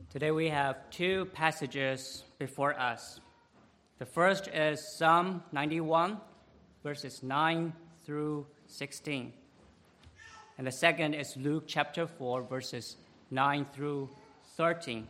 Today we have two passages before us. The first is Psalm 91, verses 9 through 16. And the second is Luke chapter 4, verses 9 through 13.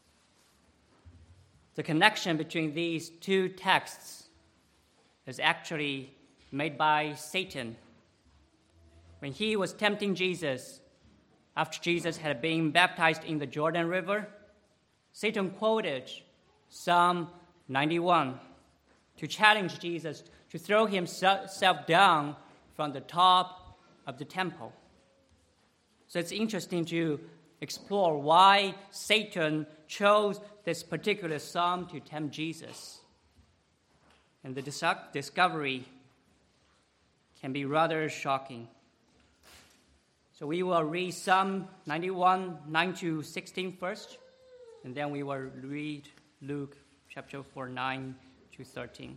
The connection between these two texts is actually made by Satan. When he was tempting Jesus, after Jesus had been baptized in the Jordan River, Satan quoted Psalm 91 to challenge Jesus to throw himself down from the top of the temple. So it's interesting to explore why Satan chose this particular psalm to tempt Jesus. And the discovery can be rather shocking. So we will read Psalm 91, 9 to 16 first, and then we will read Luke chapter 4, 9 to 13.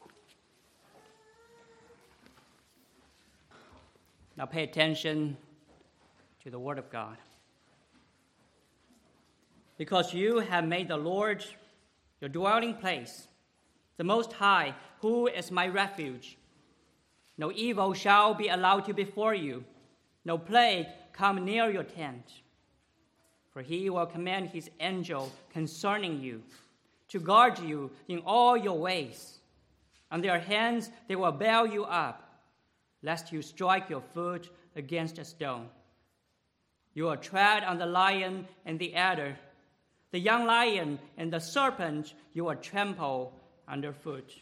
Now pay attention to the Word of God. Because you have made the Lord your dwelling place, the Most High, who is my refuge. No evil shall be allowed to befall you, no plague come near your tent. For he will command his angel concerning you, to guard you in all your ways. On their hands they will bear you up, lest you strike your foot against a stone. You will tread on the lion and the adder, the young lion and the serpent you will trample underfoot.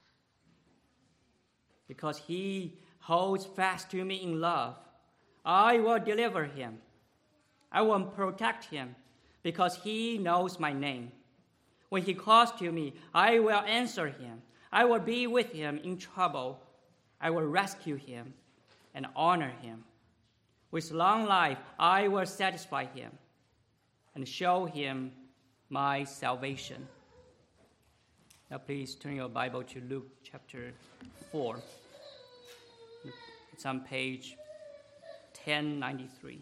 Because he holds fast to me in love, I will deliver him. I will protect him, because he knows my name. When he calls to me, I will answer him. I will be with him in trouble. I will rescue him and honor him. With long life, I will satisfy him and show him my salvation. Now please turn your Bible to Luke chapter 4. It's on page 1093.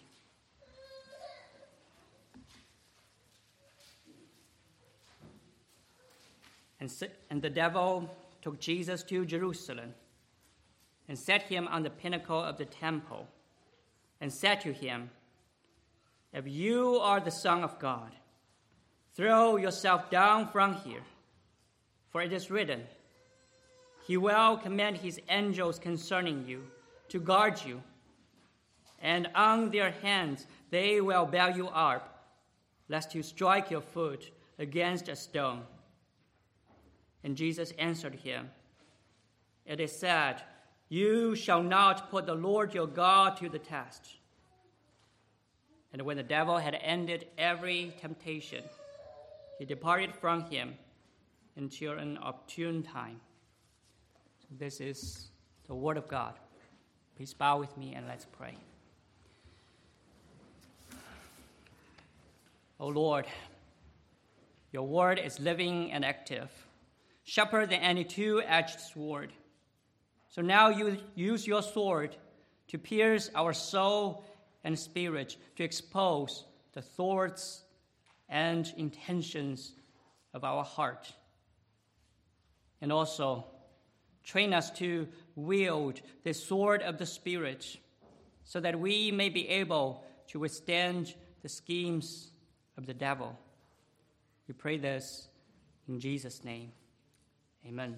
And the devil took Jesus to Jerusalem and set him on the pinnacle of the temple and said to him, "If you are the Son of God, throw yourself down from here. For it is written, he will command his angels concerning you to guard you, and on their hands they will bear you up, lest you strike your foot against a stone." And Jesus answered him, "It is said, you shall not put the Lord your God to the test." And when the devil had ended every temptation, he departed from him until an opportune time. So this is the word of God. Please bow with me and let's pray. O Lord, your word is living and active, sharper than any two-edged sword. So now you use your sword to pierce our soul and spirit, to expose the thoughts and intentions of our heart. And also, train us to wield the sword of the Spirit, so that we may be able to withstand the schemes of the devil. We pray this in Jesus' name. Amen.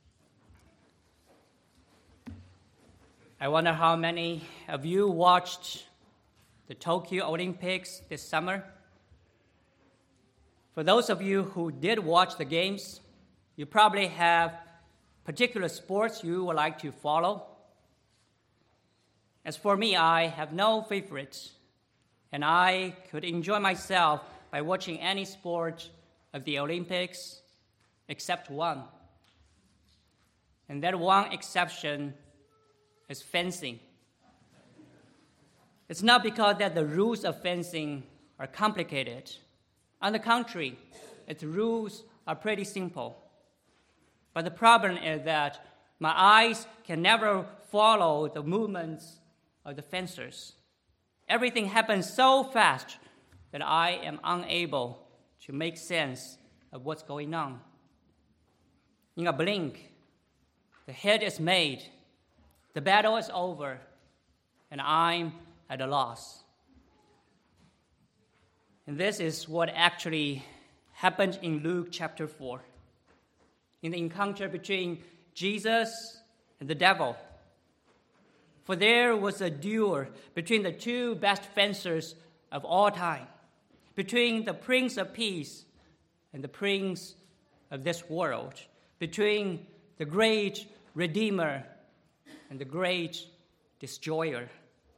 I wonder how many of you watched the Tokyo Olympics this summer. For those of you who did watch the games, you probably have particular sports you would like to follow. As for me, I have no favorites, and I could enjoy myself by watching any sport of the Olympics except one. And that one exception is fencing. It's not because that the rules of fencing are complicated. On the contrary, its rules are pretty simple. But the problem is that my eyes can never follow the movements of the fencers. Everything happens so fast that I am unable to make sense of what's going on. In a blink, the hit is made, the battle is over, and I'm at a loss. And this is what actually happened in Luke chapter 4, in the encounter between Jesus and the devil. For there was a duel between the two best fencers of all time, between the Prince of Peace and the Prince of this world, between the great Redeemer and the great Destroyer.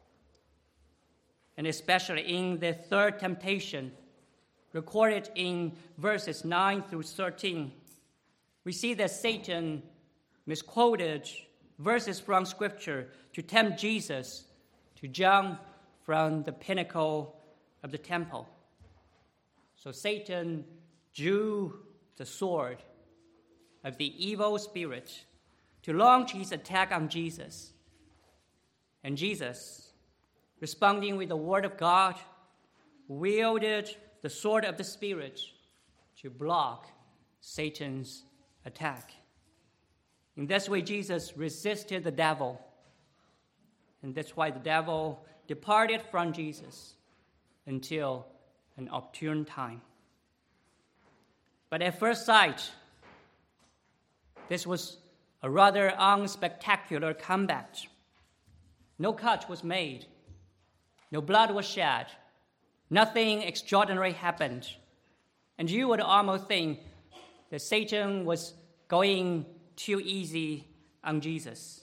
And especially in the third temptation, recorded in verses 9 through 13, we see that Satan misquoted verses from Scripture to tempt Jesus to jump from the pinnacle of the temple. So Satan drew the sword of the evil spirit to launch his attack on Jesus. And Jesus, responding with the word of God, wielded the sword of the Spirit to block Satan's attack. In this way, Jesus resisted the devil. And that's why the devil departed from Jesus until an opportune time. But at first sight, this was a rather unspectacular combat. No cut was made. No blood was shed. Nothing extraordinary happened. And you would almost think that Satan was going too easy on Jesus.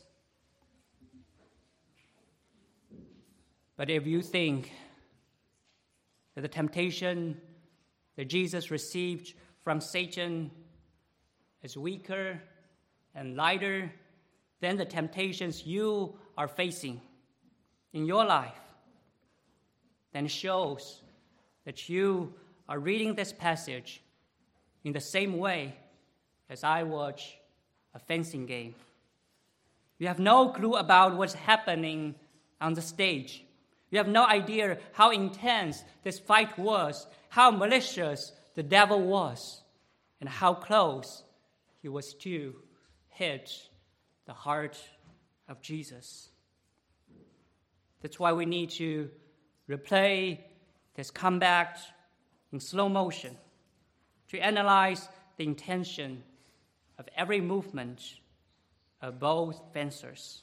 But if you think that the temptation that Jesus received from Satan is weaker and lighter than the temptations you are facing in your life, then it shows that you are reading this passage in the same way as I watch a fencing game. You have no clue about what's happening on the stage. You have no idea how intense this fight was, how malicious the devil was, and how close he was to hit the heart of Jesus. That's why we need to replay this combat in slow motion to analyze the intention of every movement of both fencers.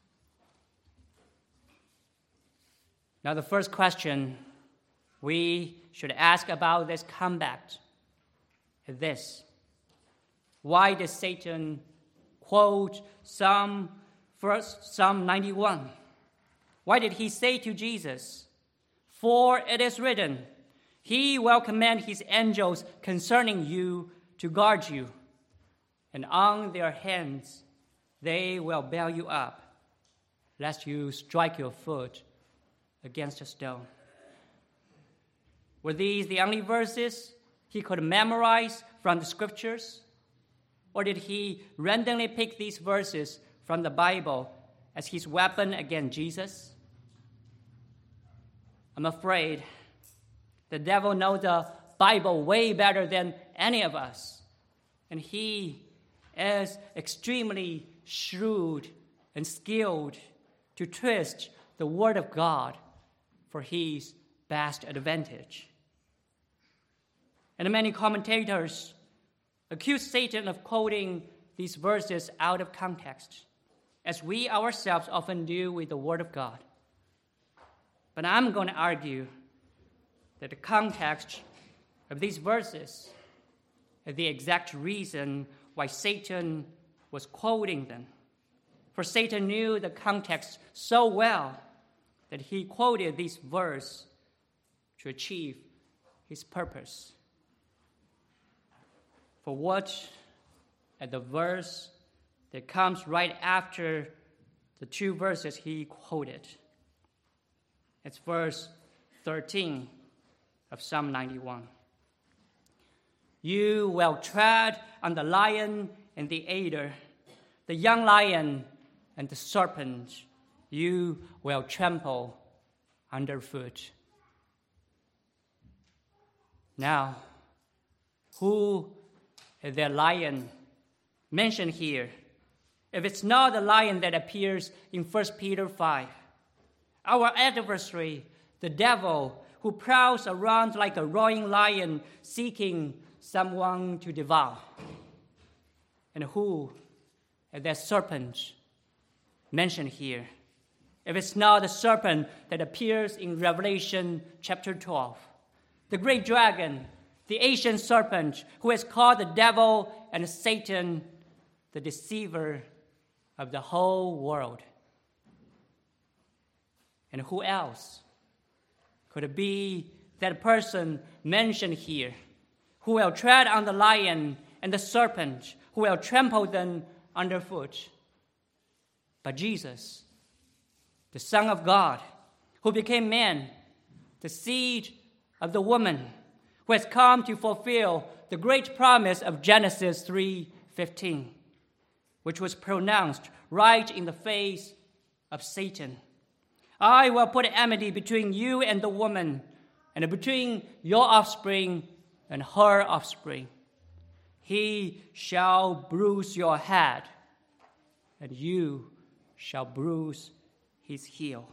Now, the first question we should ask about this combat is this: why did Satan quote Psalm 91? Why did he say to Jesus, "For it is written, He will command His angels concerning you to guard you, and on their hands they will bear you up, lest you strike your foot against a stone"? Were these the only verses he could memorize from the Scriptures? Or did he randomly pick these verses from the Bible as his weapon against Jesus? I'm afraid the devil knows the Bible way better than any of us, and he is extremely shrewd and skilled to twist the Word of God for his best advantage. And many commentators accuse Satan of quoting these verses out of context, as we ourselves often do with the Word of God. But I'm going to argue that the context of these verses is the exact reason why Satan was quoting them. For Satan knew the context so well that he quoted this verse to achieve his purpose. For what at the verse that comes right after the two verses he quoted? It's verse 13 of Psalm 91. You will tread on the lion and the adder, the young lion and the serpent you will trample underfoot. Now, who is the lion mentioned here, if it's not the lion that appears in 1 Peter 5? Our adversary, the devil, who prowls around like a roaring lion seeking someone to devour. And who is that serpent mentioned here? If it's not the serpent that appears in Revelation chapter 12, the great dragon, the ancient serpent who is called the devil and Satan, the deceiver of the whole world. And who else could it be that person mentioned here, who will tread on the lion and the serpent, who will trample them underfoot? But Jesus, the Son of God, who became man, the seed of the woman, who has come to fulfill the great promise of Genesis 3:15, which was pronounced right in the face of Satan. I will put enmity between you and the woman, and between your offspring and her offspring. He shall bruise your head, and you shall bruise his heel.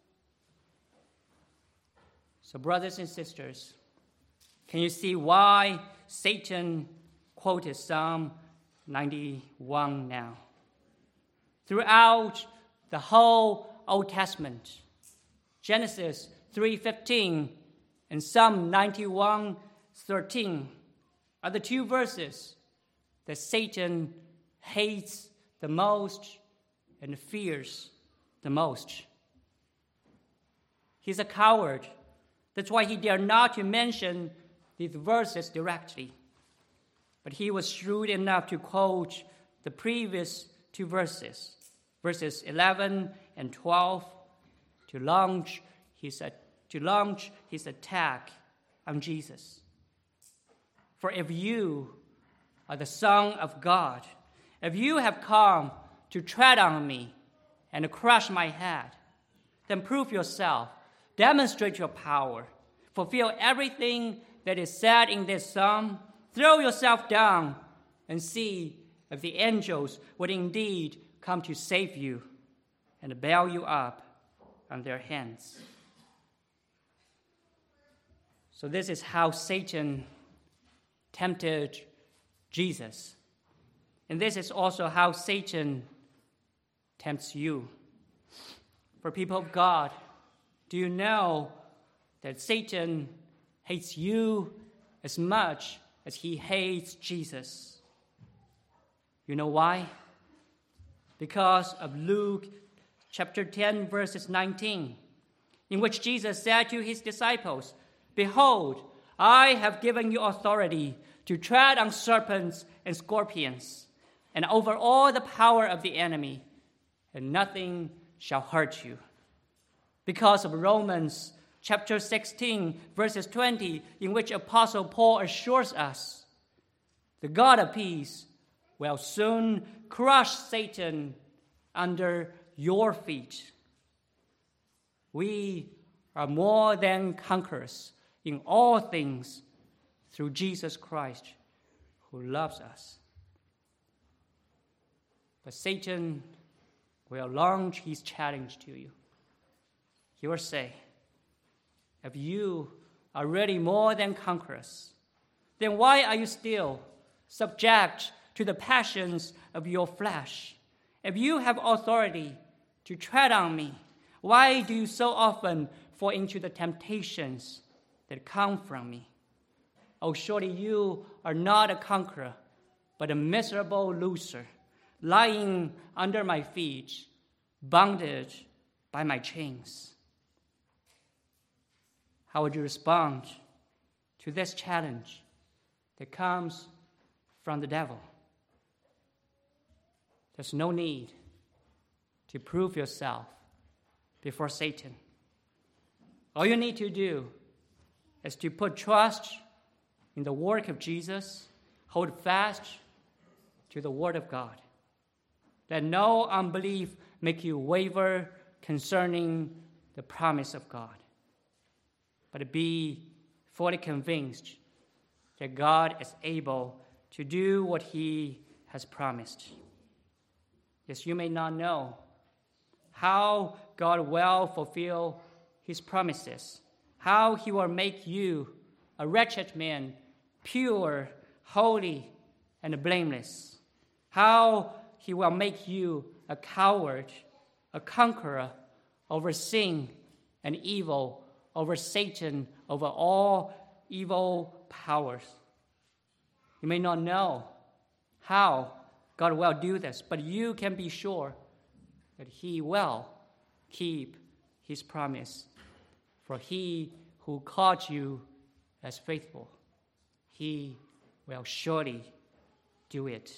So, brothers and sisters, can you see why Satan quoted Psalm 91 now? Throughout the whole Old Testament, Genesis 3:15 and Psalm 91:13 are the two verses that Satan hates the most and fears the most. He's a coward. That's why he dared not to mention these verses directly. But he was shrewd enough to quote the previous two verses 11 and 12, to launch his attack on Jesus. For if you are the Son of God, if you have come to tread on me and crush my head, then prove yourself, demonstrate your power, fulfill everything that is said in this psalm, throw yourself down and see if the angels would indeed come to save you and bear you up on their hands. So this is how Satan tempted Jesus. And this is also how Satan tempts you. For people of God, do you know that Satan hates you as much as he hates Jesus? You know why? Because of Luke chapter 10, verses 19, in which Jesus said to his disciples, "Behold, I have given you authority to tread on serpents and scorpions, and over all the power of the enemy, and nothing shall hurt you." Because of Romans chapter 16, verses 20, in which Apostle Paul assures us, "The God of peace will soon crush Satan under your feet." We are more than conquerors in all things through Jesus Christ, who loves us. But Satan will launch his challenge to you. He will say, if you are really more than conquerors, then why are you still subject to the passions of your flesh? If you have authority to tread on me, why do you so often fall into the temptations that come from me? Oh, surely you are not a conqueror, but a miserable loser, lying under my feet, bounded by my chains. How would you respond to this challenge that comes from the devil? There's no need to prove yourself before Satan. All you need to do is to put trust in the work of Jesus, hold fast to the word of God. Let no unbelief make you waver concerning the promise of God, but be fully convinced that God is able to do what he has promised. Yes, you may not know how God will fulfill his promises, how he will make you a wretched man, pure, holy, and blameless, how he will make you a coward, a conqueror over sin and evil, over Satan, over all evil powers. You may not know how God will do this, but you can be sure that he will keep his promise. For he who called you as faithful, he will surely do it.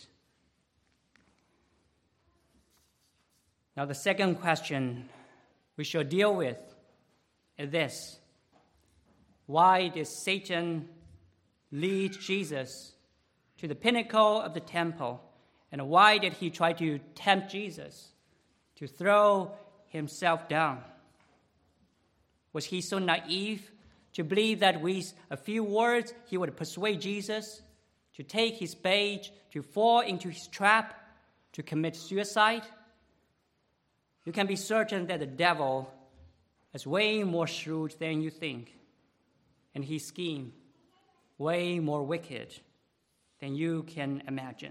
Now, the second question we shall deal with is this: why did Satan lead Jesus to the pinnacle of the temple? And why did he try to tempt Jesus to throw himself down? Was he so naive to believe that with a few words he would persuade Jesus to take his bait, to fall into his trap, to commit suicide? You can be certain that the devil is way more shrewd than you think, and his scheme way more wicked than you can imagine.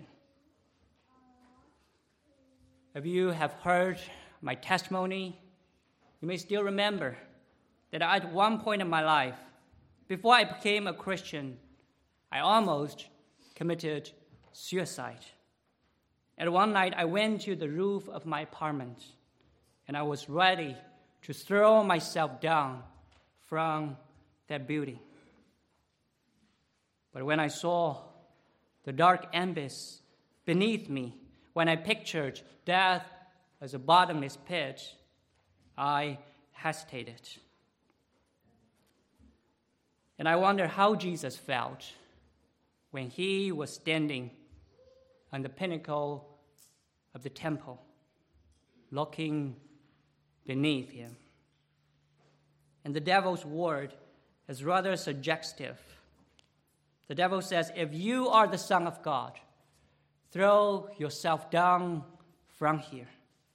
If you have heard my testimony, you may still remember that at one point in my life, before I became a Christian, I almost committed suicide. And one night, I went to the roof of my apartment, and I was ready to throw myself down from that building. But when I saw the dark abyss beneath me, when I pictured death as a bottomless pit, I hesitated. And I wonder how Jesus felt when he was standing on the pinnacle of the temple, looking beneath him. And the devil's word is rather suggestive. The devil says, if you are the Son of God, throw yourself down from here.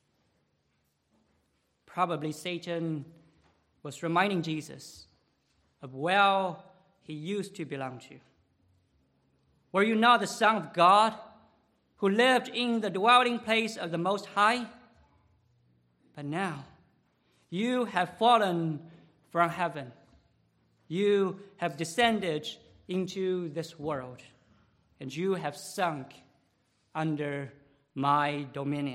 Probably Satan was reminding Jesus of where he used to belong to. Were you not the Son of God who lived in the dwelling place of the Most High? But now you have fallen from heaven. You have descended into this world, and you have sunk under my dominion.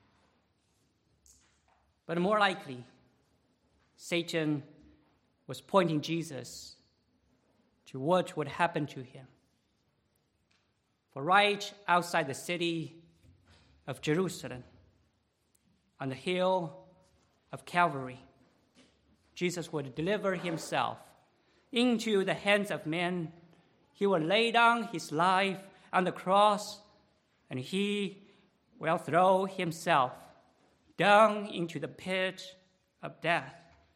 But more likely, Satan was pointing Jesus to what would happen to him. For right outside the city of Jerusalem, on the hill of Calvary, Jesus would deliver himself into the hands of men. He will lay down his life on the cross, and he will throw himself down into the pit of death.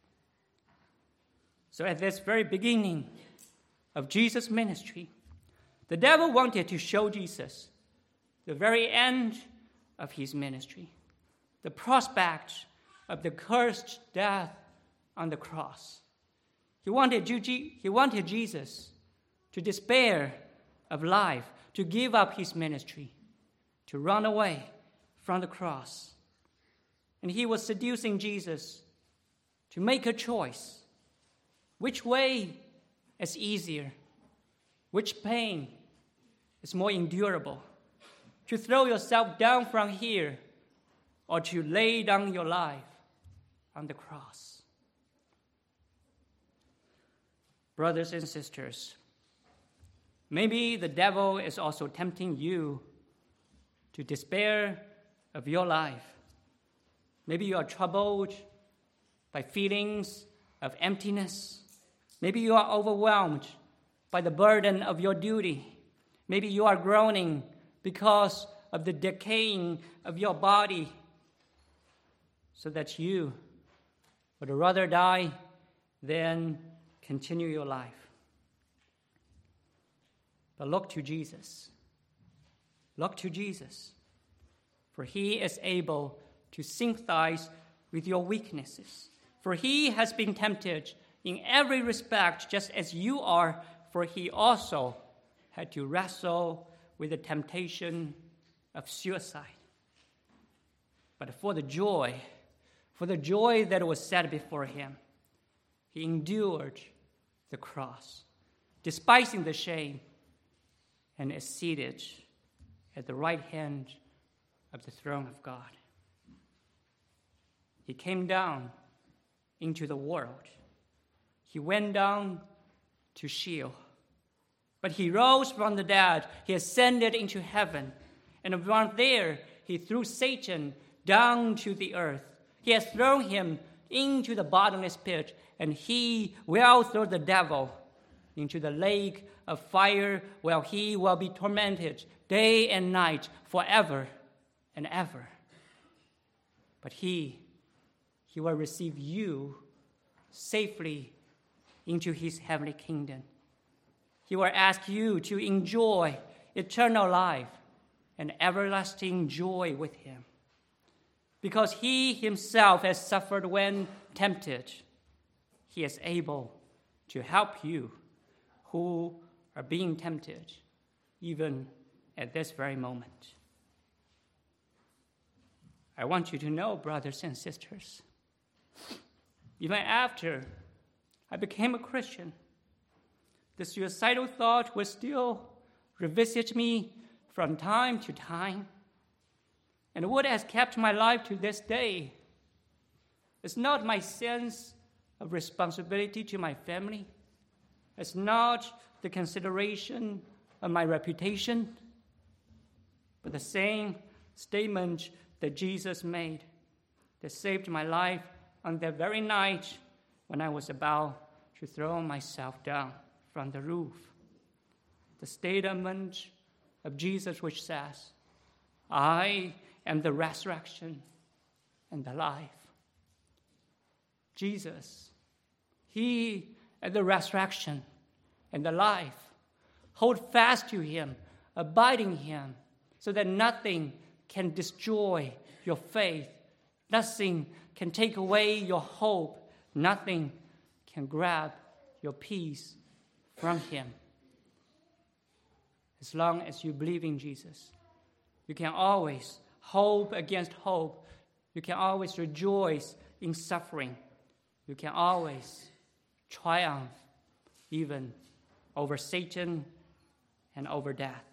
So at this very beginning of Jesus' ministry, the devil wanted to show Jesus the very end of his ministry, the prospect of the cursed death on the cross. He wanted Jesus to despair of life, to give up his ministry, to run away from the cross. And he was seducing Jesus to make a choice. Which way is easier? Which pain is more endurable? To throw yourself down from here, or to lay down your life on the cross? Brothers and sisters, maybe the devil is also tempting you to despair of your life. Maybe you are troubled by feelings of emptiness. Maybe you are overwhelmed by the burden of your duty. Maybe you are groaning because of the decaying of your body, so that you would rather die than continue your life. But look to Jesus. Look to Jesus, for he is able to sympathize with your weaknesses. For he has been tempted in every respect just as you are, for he also had to wrestle with the temptation of suicide. But for the joy that was set before him, he endured the cross, despising the shame, and is seated at the right hand of the throne of God. He came down into the world. He went down to Sheol. But he rose from the dead. He ascended into heaven. And from there, he threw Satan down to the earth. He has thrown him into the bottomless pit, and he will throw the devil into the lake of fire, where he will be tormented day and night forever and ever. But he will receive you safely into his heavenly kingdom. He will ask you to enjoy eternal life and everlasting joy with him. Because he himself has suffered when tempted, he is able to help you who are being tempted, even at this very moment. I want you to know, brothers and sisters, even after I became a Christian, the suicidal thought will still revisit me from time to time. And what has kept my life to this day is not my sense of responsibility to my family. It's not the consideration of my reputation, but the same statement that Jesus made that saved my life on that very night when I was about to throw myself down from the roof. The statement of Jesus which says, I am the resurrection and the life. Jesus, he is the resurrection and the life. Hold fast to him, abide in him, so that nothing can destroy your faith. Nothing can take away your hope. Nothing can grab your peace from him. As long as you believe in Jesus, you can always hope against hope. You can always rejoice in suffering. You can always triumph even over Satan and over death.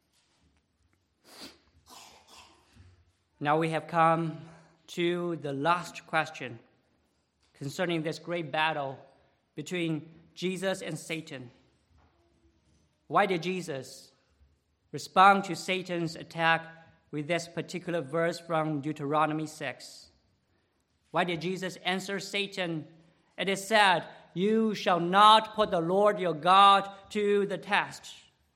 Now we have come to the last question concerning this great battle between Jesus and Satan. Why did Jesus respond to Satan's attack with this particular verse from Deuteronomy 6? Why did Jesus answer Satan? It is said, you shall not put the Lord your God to the test.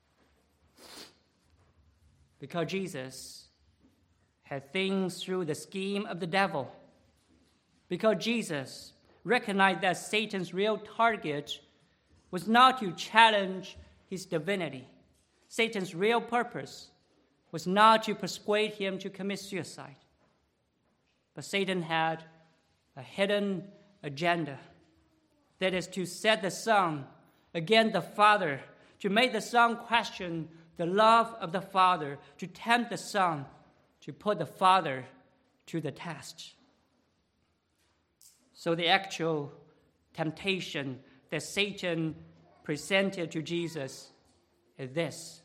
Because Jesus had things through the scheme of the devil. Because Jesus recognized that Satan's real target was not to challenge his divinity. Satan's real purpose was not to persuade him to commit suicide. But Satan had a hidden agenda. That is to set the Son against the Father, to make the Son question the love of the Father, to tempt the Son, to put the Father to the test. So the actual temptation that Satan presented to Jesus is this: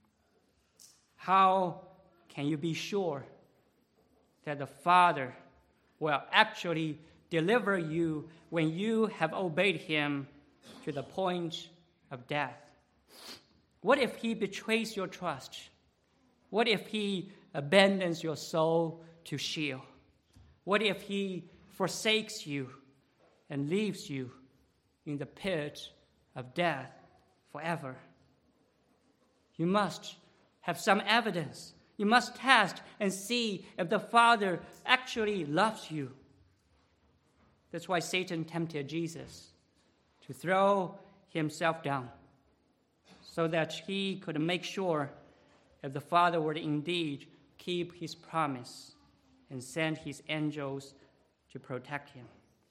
how can you be sure that the Father will actually deliver you when you have obeyed him to the point of death? What if he betrays your trust? What if he abandons your soul to Sheol? What if he forsakes you and leaves you in the pit of death forever? You must have some evidence. You must test and see if the Father actually loves you. That's why Satan tempted Jesus to throw himself down, so that he could make sure if the Father would indeed keep his promise and send his angels to protect him.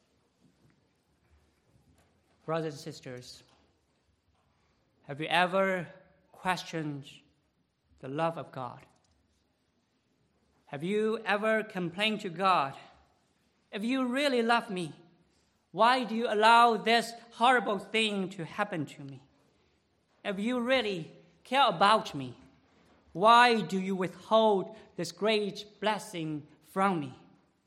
Brothers and sisters, have you ever questioned the love of God? Have you ever complained to God, if you really love me, why do you allow this horrible thing to happen to me? If you really care about me, why do you withhold this great blessing from me?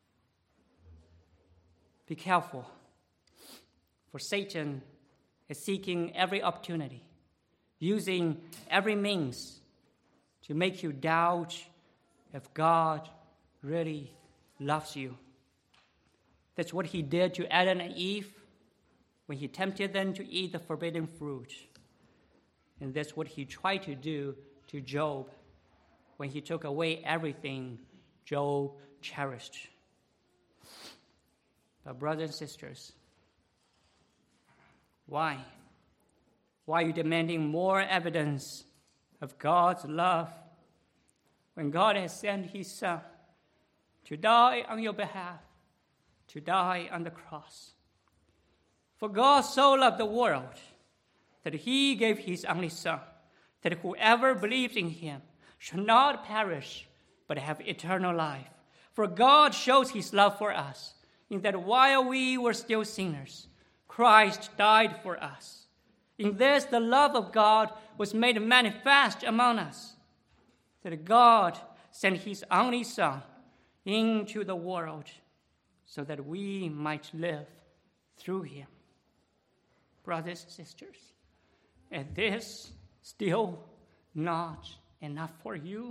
Be careful, for Satan is seeking every opportunity, using every means to make you doubt if God really loves you. That's what he did to Adam and Eve when he tempted them to eat the forbidden fruit. And that's what he tried to do to Job when he took away everything Job cherished. But brothers and sisters, why? Why are you demanding more evidence of God's love when God has sent his Son to die on your behalf, to die on the cross? For God so loved the world that he gave his only Son, that whoever believes in him should not perish, but have eternal life. For God shows his love for us, in that while we were still sinners, Christ died for us. In this, the love of God was made manifest among us, that God sent his only Son into the world so that we might live through him. Brothers and sisters, is this still not enough for you?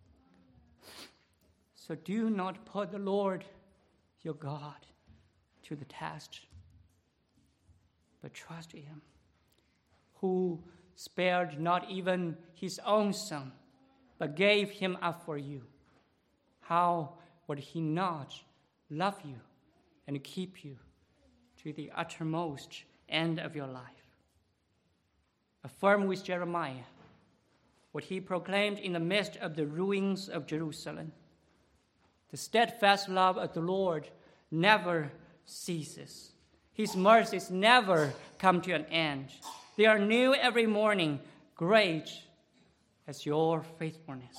So do not put the Lord your God to the test, but trust him, who spared not even his own Son, but gave him up for you. How would he not love you and keep you to the uttermost end of your life? Affirm with Jeremiah what he proclaimed in the midst of the ruins of Jerusalem. The steadfast love of the Lord never ceases. His mercies never come to an end. They are new every morning. Great is your faithfulness.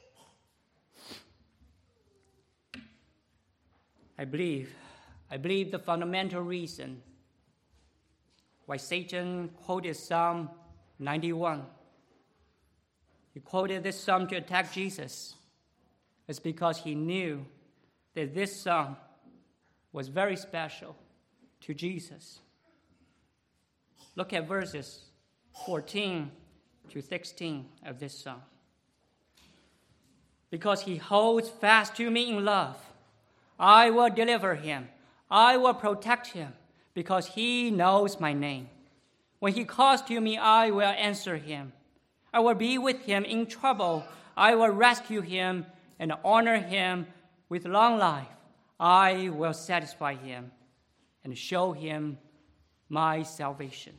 I believe the fundamental reason why Satan quoted Psalm 91. He quoted this psalm to attack Jesus is because he knew that this psalm was very special to Jesus. Look at verses 14 to 16 of this psalm. Because he holds fast to me in love, I will deliver him. I will protect him, because he knows my name. When he calls to me, I will answer him. I will be with him in trouble. I will rescue him and honor him with long life. I will satisfy him and show him my salvation.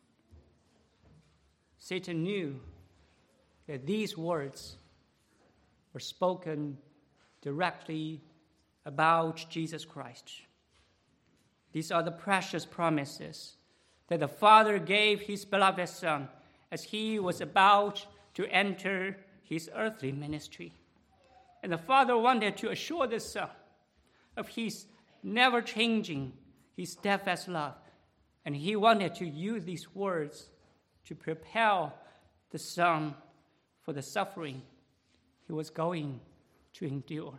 Satan knew that these words were spoken directly about Jesus Christ. These are the precious promises that the Father gave his beloved Son as he was about to enter his earthly ministry. And the Father wanted to assure the Son of his never-changing, his steadfast love. And he wanted to use these words to prepare the Son for the suffering he was going to endure.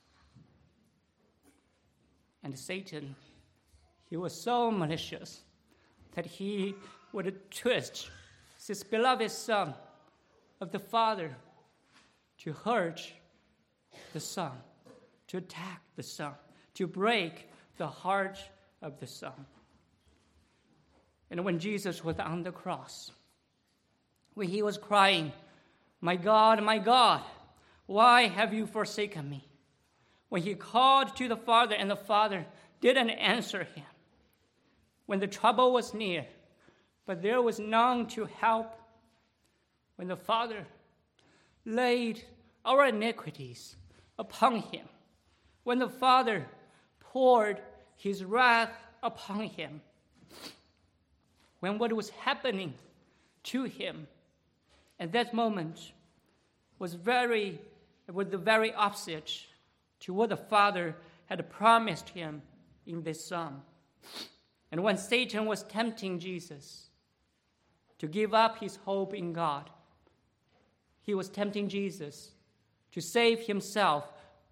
And Satan, he was so malicious that he would twist his beloved Son of the Father to hurt the Son, to attack the Son, to break the heart of the Son. And when Jesus was on the cross, when he was crying, my God, why have you forsaken me?" When he called to the Father and the Father didn't answer him. When the trouble was near, but there was none to help, when the Father laid our iniquities upon him, when the Father poured his wrath upon him, when what was happening to him at that moment was the very opposite to what the Father had promised him in this psalm. And when Satan was tempting Jesus to give up his hope in God, he was tempting Jesus to save himself.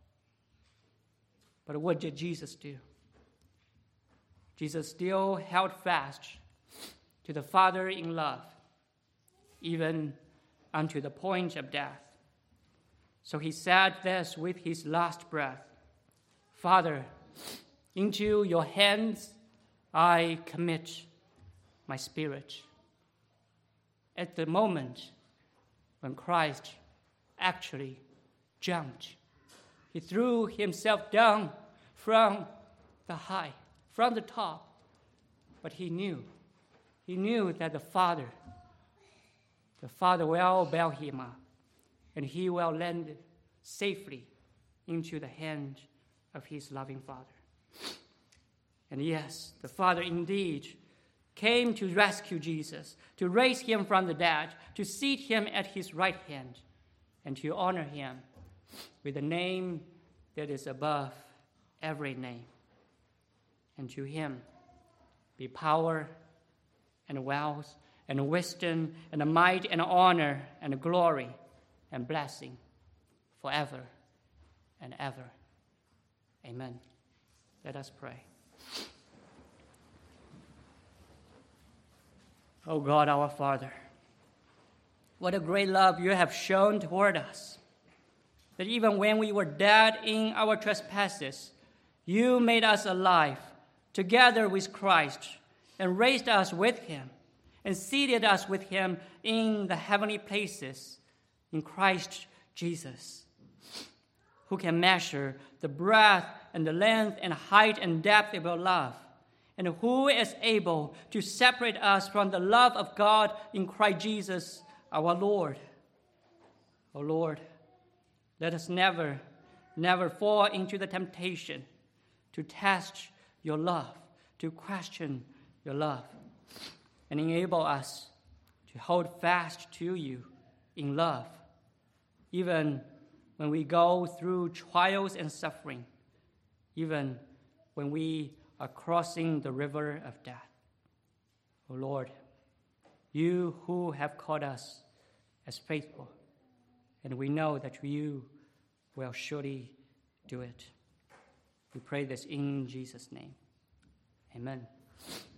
But what did Jesus do? Jesus still held fast to the Father in love, even unto the point of death. So he said this with his last breath: Father, into your hands I commit my spirit. At the moment when Christ actually jumped, he threw himself down from the top, but he knew that the Father will bear him up, and he will land safely into the hand of his loving Father. And yes, the Father indeed came to rescue Jesus, to raise him from the dead, to seat him at his right hand, and to honor him with a name that is above every name. And to him be power and wealth and wisdom and might and honor and glory and blessing forever and ever. Amen. Let us pray. Oh God, our Father, what a great love you have shown toward us, that even when we were dead in our trespasses, you made us alive together with Christ and raised us with him and seated us with him in the heavenly places in Christ Jesus. Who can measure the breadth and the length and height and depth of your love? And who is able to separate us from the love of God in Christ Jesus our Lord? O Lord, let us never fall into the temptation to test your love, to question your love, and enable us to hold fast to you in love, even when we go through trials and suffering, even when we are crossing the river of death. O Lord, you who have called us as faithful, and we know that you will surely do it. We pray this in Jesus' name. Amen.